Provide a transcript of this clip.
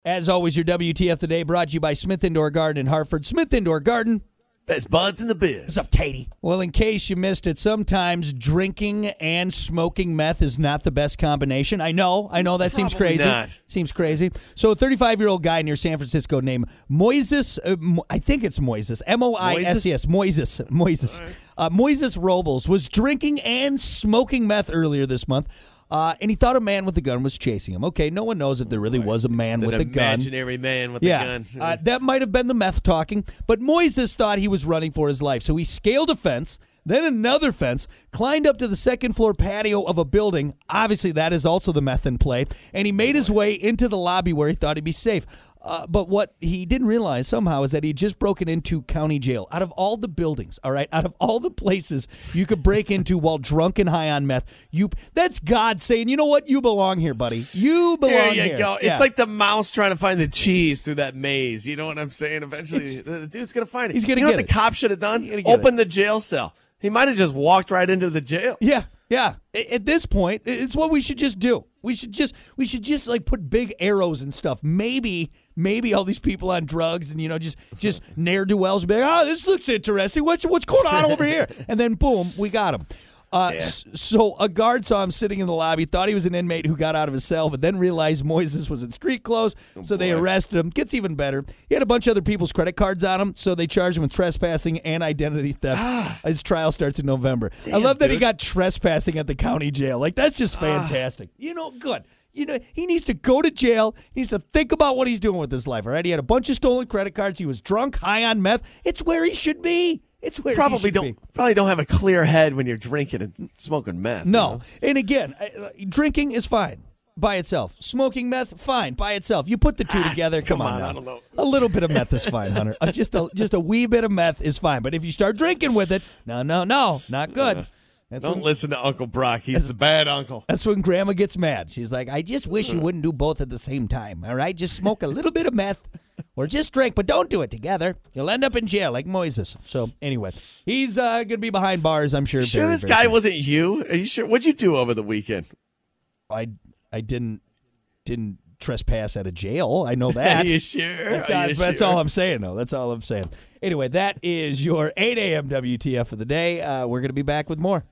As always, your WTF Today brought to you by Smith Indoor Garden in Hartford. Smith Indoor Garden. Best buds in the biz. What's up, Katie? Well, in case you missed it, sometimes drinking and smoking meth is not the best combination. I know that seems crazy. Not. Seems crazy. So a 35-year-old guy near San Francisco named Moises, I think it's Moises, M-O-I-S-E-S, Moises. Moises Robles was drinking and smoking meth earlier this month. And he thought a man with a gun was chasing him. Okay, no one knows if there really was a man with a gun. Imaginary man with a gun. That might have been the meth talking, but Moises thought he was running for his life. So he scaled a fence, then another fence, climbed up to the second-floor patio of a building. Obviously, that is also the meth in play. And he made his way into the lobby where he thought he'd be safe. But what he didn't realize somehow is that he'd just broken into county jail. Out of all the buildings, all right, out of all the places you could break into while drunk and high on meth, that's God saying, you know what, you belong here, buddy. You belong here. There you go. Yeah. It's like the mouse trying to find the cheese through that maze. You know what I'm saying? Eventually, the dude's going to find it. He's going to get it. You know what the cop should have done? Open the jail cell. He might have just walked right into the jail. Yeah. At this point, it's what we should just do. We should just like put big arrows and stuff. Maybe all these people on drugs and just ne'er-do-wells be like, oh, this looks interesting. What's going on over here? And then boom, we got him. So a guard saw him sitting in the lobby, thought he was an inmate who got out of his cell, but then realized Moises was in street clothes, so they arrested him. Gets even better. He had a bunch of other people's credit cards on him, so they charged him with trespassing and identity theft. His trial starts in November. I love that he got trespassing at the county jail. Like, that's just fantastic. Good. He needs to go to jail. He needs to think about what he's doing with his life, all right? He had a bunch of stolen credit cards. He was drunk, high on meth. It's where he should be. It's where probably don't have a clear head when you're drinking and smoking meth. No. And again, drinking is fine by itself. Smoking meth, fine by itself. You put the two together, come on now. I don't know. A little bit of meth is fine, Hunter. Just a wee bit of meth is fine. But if you start drinking with it, no, not good. Don't listen to Uncle Brock. He's the bad uncle. That's when Grandma gets mad. She's like, I just wish you wouldn't do both at the same time, all right? Just smoke a little bit of meth or just drink, but don't do it together. You'll end up in jail like Moises. So anyway, he's going to be behind bars, I'm sure. Sure this guy wasn't you? Are you sure? What'd you do over the weekend? I didn't trespass at a jail. I know that. Are you sure? That's all I'm saying, though. That's all I'm saying. Anyway, that is your 8 a.m. WTF for the day. We're going to be back with more.